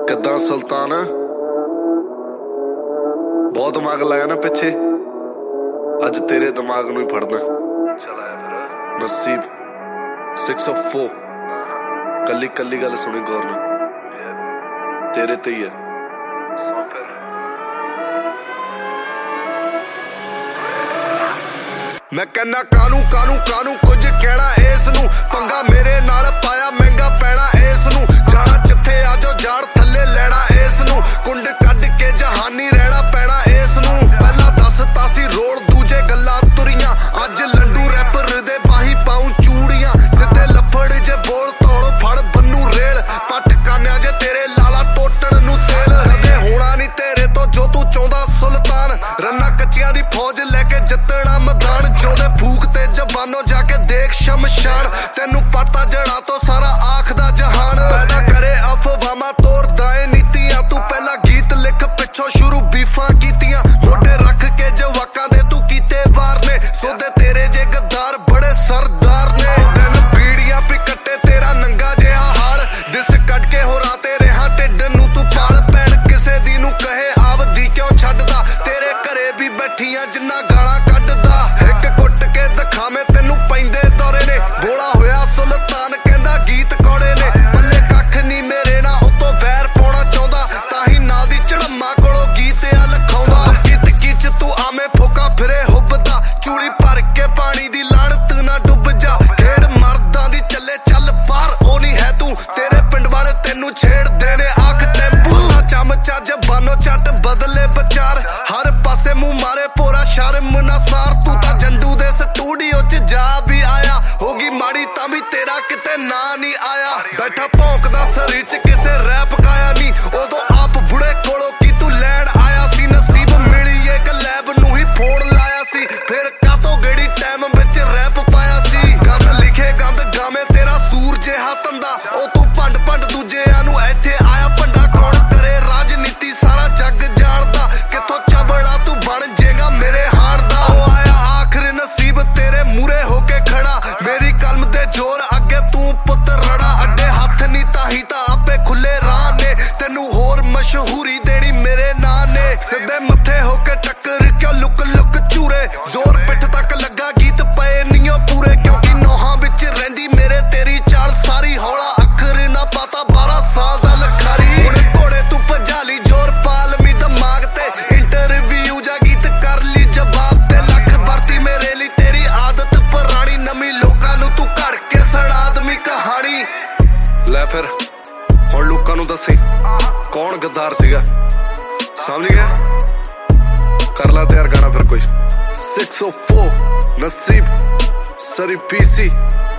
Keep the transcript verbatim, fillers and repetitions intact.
किद्दां सुल्तान बहुत दिमाग लाया ना पिछे, अज तेरे दिमाग नूं ही फड़ना। नसीब सिक्स ऑफ फोर कली कली गल सुनी गौर नाल, तेरे ते ही है। मैं कहना कानू कानू कानू कुछ कहना इस नूं, पंगा मेरे नाल पाया महंगा पैना इस नूं। जाना जिथे आजो जाड़ थले लेना इस नूं, कुंड कड के जहानी रहना पैना इस नूं। पहला दस तासी रोल दूजे गल्लां तुरियां, अज लंडू रैपर दे बाही पाऊं चूड़ियां। सिद्धे लफड़ जे बोल तौल फड़ बन्नू रेल, पट कान्या जे तेरे लाला टोटण नूं तेल। कदे होना नहीं तेरे तो जो तू चाहुंदा सुल्तान, रन्ना कच्चियां दी फौज लैके जितना मैदान। जोदे फूक ते जबानों जाके देख शमशान, तेनू पता जड़ा तो सारा आखदा जहान। पैदा करे अफवाहां तोड़दा ए नीतियां, तू पहला गीत लिख पिछों शुरू बीफां कीतियां। मोढे रख के जवाकां दे तू कीते वार ने, सोदे तेरे जे गद्दार बड़े सरदार ने। दिन बीड़ियां पी कट्टे तेरा नंगा जिहा हाल, दिस कट के होरां ते रहा ढिड नू तू पाल। भैण किसे दी नू कहे आवदी क्यों छड्डदा, तेरे घरे भी बैठियां जिन्ना गालां कड्डदा। एक कुट के दिखावे तेनू पैंदे दौरे ने, बोला होया सुल्तान कहंदा गीत कौड़े ने। पल्ले कख नी मेरे ना उतों वैर पाउणा चाहुंदा, ताही ना दी झड़म्मा कोलों गीत आ लखाउंदा। गीत किच तू आमे फोका फिरे हुब्बदा, चूड़ी भर के पानी दी लानत ना डुੱਬ जा। खेड़ मर्दां दी चले चल बाहर ओ नहीं है तू, तेरे पिंड वाले तेनू छेड़दे ने आख टेंपू। चमचा जबानो चट बदले बचार, हर पासे मुंह मारे पोरा शर्म ना सार। तू तां जंडू दे स्टूडियो च जा भी आया, होगी माड़ी तां भी तेरा किते ना नहीं आया। बैठा भौंकदा सरी च किसे रैप गाया नी, उदों आप बुढ़े कोलों की तू लैण आया सी। नसीब मिली एक लैब नू ही फोन लाया सी, फिर कातों गेड़ी टाइम विच रैप पाया सी। गंद लिखे गंद गावे तेरा सूर जिहा तंदा, ओ तू भंड भंड दूजिआं नू इत्थे आया भंडा। कौन करे राजनीति सारा जग जाणदा, किथों चबड़ा तू बन जेगा मेरे हार दा। ओ आया आखिर नसीब तेरे मूरे होके खड़ा, मेरी कलम दे जोर अगे तू पुत रड़ा। अड्डे हथ नी ताही तां आपे खुले राह ने, तेनू होर मशहूरी देनी मेरे नां ने। सिद्धे मत्थे होके टक्कर क्यों लुक लुक चूरे, जोर पिठ तक लगा गीत पए नियो पूरे। क्योंकि नोहां विच रहिंदी मेरे तेरी चाल सारी, हौला अखर ना पाता बारह साल दा लखारी। हुण घोड़े तू भजा ली जोर पाल मी दिमाग ते, इंटरव्यू जा गीत कर ली जवाब ते। लख भरती मेरे ली तेरी आदत पुरानी, नवी लोकां नू तू घड़ के सुणा दमी कहानी। लै फिर हुण लोकां नू दसी कौन गद्दार सीगा, समझ गया? कर ला तैयार गाना फिर कोई। सिक्स ऑफ फोर नसीब सरी पीसी